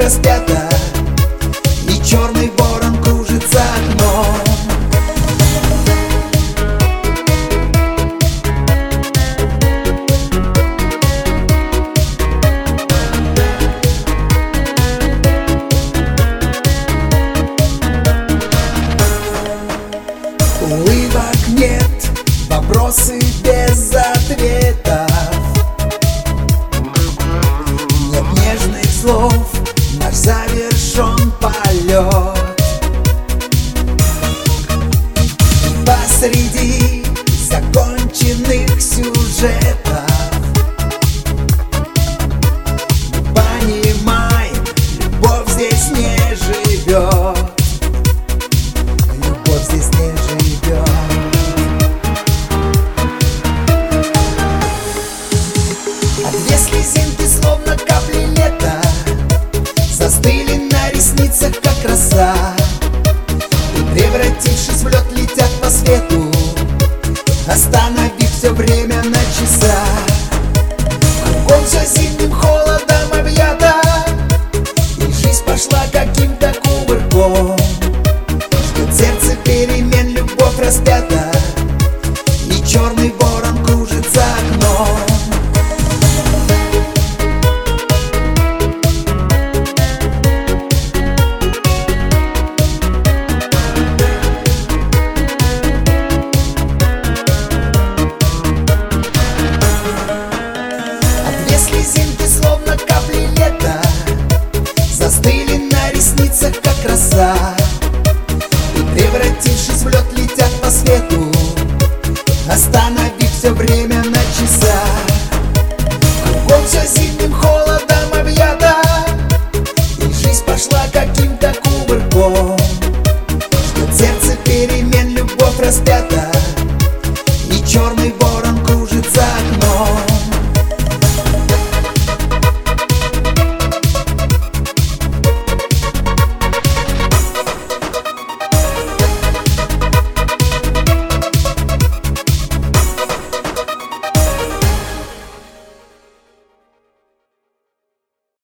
распята, и черный ворон кружит за окном. Улыбок нет, вопросы без ответов. Нет нежных слов, наш завершен полет. Посреди законченных сюжетов мы понимаем, любовь здесь не живет. Любовь здесь не живет. А две слезинки, словно капли лета, застыли на ресницах, как роса, и, превратившись в лед, летят по свету, остановив все время на часах. Кругом все зимним холодом объято, и жизнь пошла каким-то кувырком. Ждет сердце перемен, любовь распята, и черный ворон кружит за окном. Слезинки, словно капли лета, застыли на ресницах, как роса, и, превратившись в лед, летят по свету, остановив все время на часах. Кругом все зимним холодом объято, и жизнь пошла каким-то кувырком.